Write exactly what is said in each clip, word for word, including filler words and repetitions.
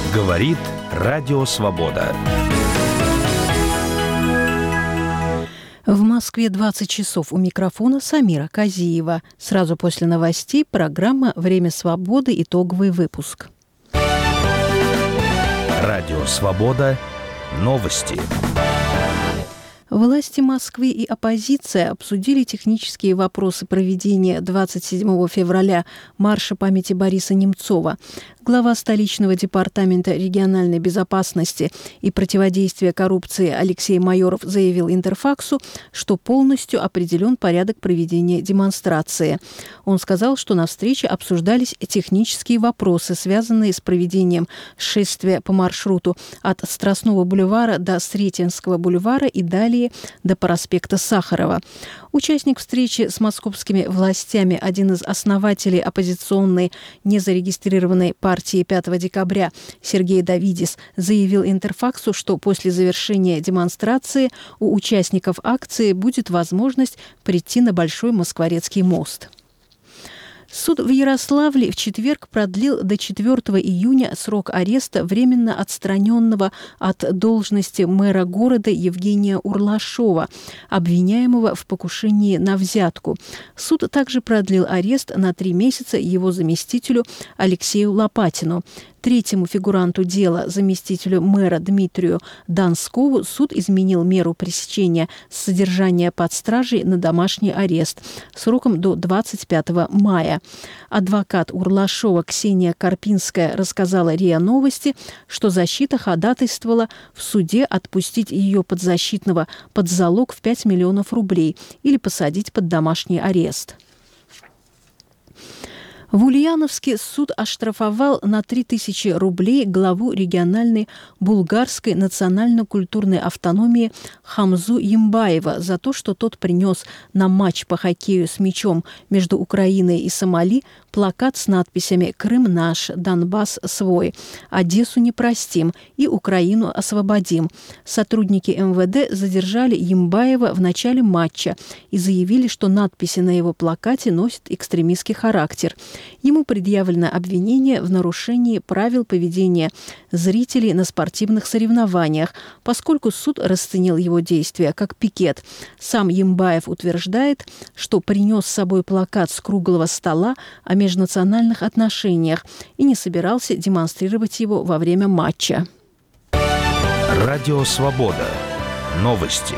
Говорит Радио Свобода. В Москве двадцать часов. У микрофона Самира Казиева. Сразу после новостей программа «Время свободы». Итоговый выпуск. Радио Свобода. Новости. Власти Москвы и оппозиция обсудили технические вопросы проведения двадцать седьмого февраля марша памяти Бориса Немцова. Глава столичного департамента региональной безопасности и противодействия коррупции Алексей Майоров заявил Интерфаксу, что полностью определен порядок проведения демонстрации. Он сказал, что на встрече обсуждались технические вопросы, связанные с проведением шествия по маршруту от Страстного бульвара до Сретенского бульвара и далее до проспекта Сахарова. Участник встречи с московскими властями, один из основателей оппозиционной незарегистрированной партии пятого декабря Сергей Давидис заявил Интерфаксу, что после завершения демонстрации у участников акции будет возможность прийти на Большой Москворецкий мост. Суд в Ярославле в четверг продлил до четвёртого июня срок ареста временно отстраненного от должности мэра города Евгения Урлашова, обвиняемого в покушении на взятку. Суд также продлил арест на три месяца его заместителю Алексею Лопатину. Третьему фигуранту дела, заместителю мэра Дмитрию Донскову, суд изменил меру пресечения содержания под стражей на домашний арест сроком до двадцать пятого мая. Адвокат Урлашова Ксения Карпинская рассказала РИА Новости, что защита ходатайствовала в суде отпустить ее подзащитного под залог в пять миллионов рублей или посадить под домашний арест. В Ульяновске суд оштрафовал на три тысячи рублей главу региональной булгарской национально-культурной автономии Хамзу Ямбаева за то, что тот принес на матч по хоккею с мячом между Украиной и Сомали плакат с надписями «Крым наш», «Донбасс свой», «Одессу не простим» и «Украину освободим». Сотрудники эм вэ дэ задержали Ямбаева в начале матча и заявили, что надписи на его плакате носят экстремистский характер. Ему предъявлено обвинение в нарушении правил поведения зрителей на спортивных соревнованиях, поскольку суд расценил его действия как пикет. Сам Ямбаев утверждает, что принес с собой плакат с круглого стола о межнациональных отношениях и не собирался демонстрировать его во время матча. Радио Свобода. Новости.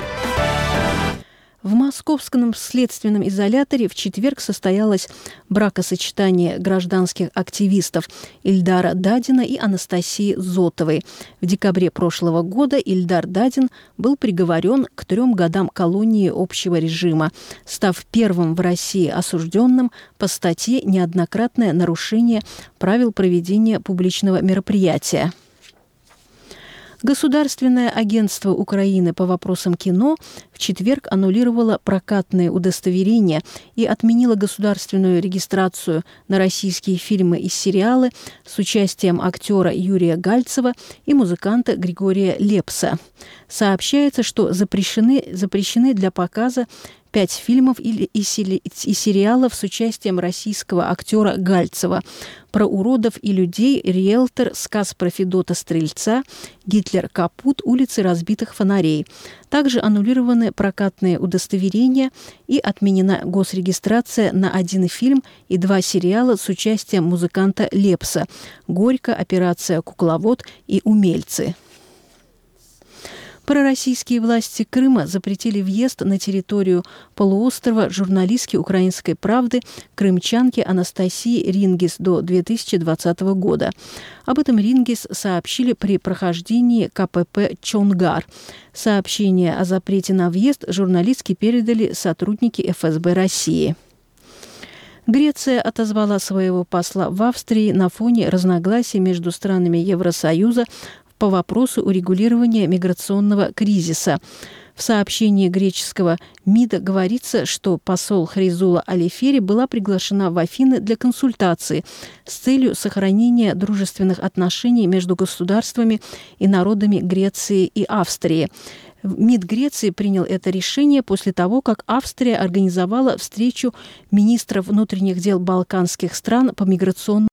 В московском следственном изоляторе в четверг состоялось бракосочетание гражданских активистов Ильдара Дадина и Анастасии Зотовой. В декабре прошлого года Ильдар Дадин был приговорен к трем годам колонии общего режима, став первым в России осужденным по статье «Неоднократное нарушение правил проведения публичного мероприятия». Государственное агентство Украины по вопросам кино в четверг аннулировало прокатные удостоверения и отменило государственную регистрацию на российские фильмы и сериалы с участием актера Юрия Гальцева и музыканта Григория Лепса. Сообщается, что запрещены, запрещены для показа пять фильмов и, и, и сериалов с участием российского актера Гальцева: «Про уродов и людей», «Риэлтор», «Сказ про Федота Стрельца», «Гитлер капут», «Улицы разбитых фонарей». Также аннулированы прокатные удостоверения и отменена госрегистрация на один фильм и два сериала с участием музыканта Лепса: «Горько», «Операция Кукловод» и «Умельцы». Пророссийские власти Крыма запретили въезд на территорию полуострова журналистки «Украинской правды» крымчанке Анастасии Рингис до две тысячи двадцатого года. Об этом Рингис сообщили при прохождении ка пэ пэ «Чонгар». Сообщение о запрете на въезд журналистки передали сотрудники эф эс бэ России. Греция отозвала своего посла в Австрии на фоне разногласий между странами Евросоюза по вопросу урегулирования миграционного кризиса. В сообщении греческого МИДа говорится, что посол Хризула Алифери была приглашена в Афины для консультации с целью сохранения дружественных отношений между государствами и народами Греции и Австрии. МИД Греции принял это решение после того, как Австрия организовала встречу министров внутренних дел балканских стран по миграционному